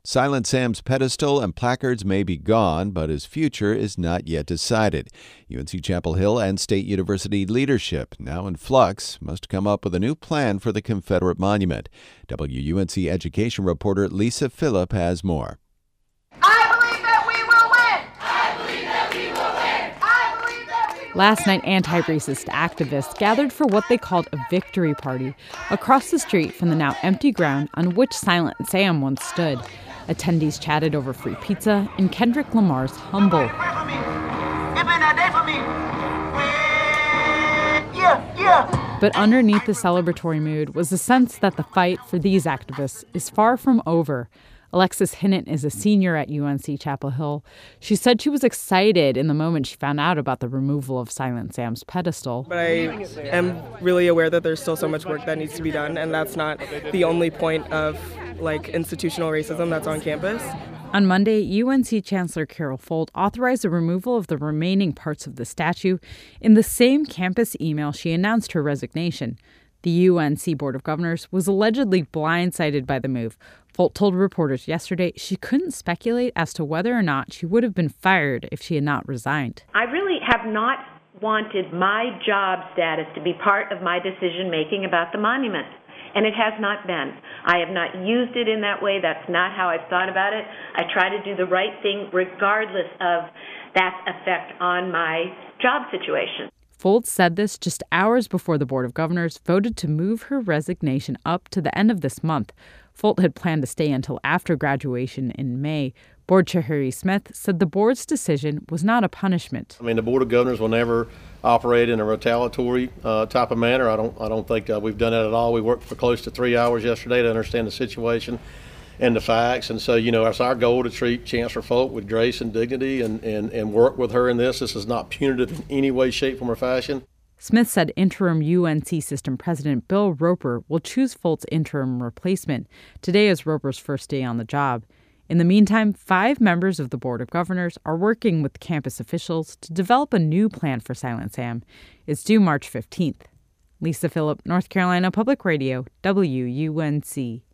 Silent Sam's pedestal and placards may be gone, but his future is not yet decided. UNC Chapel Hill and State University leadership, now in flux, must come up with a new plan for the Confederate monument. WUNC education reporter Lisa Phillip has more. Last night, anti-racist activists gathered for what they called a victory party across the street from the now empty ground on which Silent Sam once stood. Attendees chatted over free pizza and Kendrick Lamar's Humble. But underneath the celebratory mood was a sense that the fight for these activists is far from over. Alexis Hinnant is a senior at UNC Chapel Hill. She said she was excited in the moment she found out about the removal of Silent Sam's pedestal. But I am really aware that there's still so much work that needs to be done, and that's not the only point of institutional racism that's on campus. On Monday, UNC Chancellor Carol Folt authorized the removal of the remaining parts of the statue. In the same campus email, she announced her resignation. The UNC Board of Governors was allegedly blindsided by the move. Folt told reporters yesterday she couldn't speculate as to whether or not she would have been fired if she had not resigned. I really have not wanted my job status to be part of my decision-making about the monument, and it has not been. I have not used it in that way. That's not how I've thought about it. I try to do the right thing regardless of that effect on my job situation. Folt said this just hours before the Board of Governors voted to move her resignation up to the end of this month. Folt had planned to stay until after graduation in May. Board Chair Harry Smith said the board's decision was not a punishment. The Board of Governors will never operate in a retaliatory type of manner. I don't think we've done that at all. We worked for close to 3 hours yesterday to understand the situation and the facts. And so, it's our goal to treat Chancellor Folt with grace and dignity and work with her in this. This is not punitive in any way, shape, form, or fashion. Smith said interim UNC System President Bill Roper will choose Folt's interim replacement. Today is Roper's first day on the job. In the meantime, 5 members of the Board of Governors are working with campus officials to develop a new plan for Silent Sam. It's due March 15th. Lisa Phillip, North Carolina Public Radio, WUNC.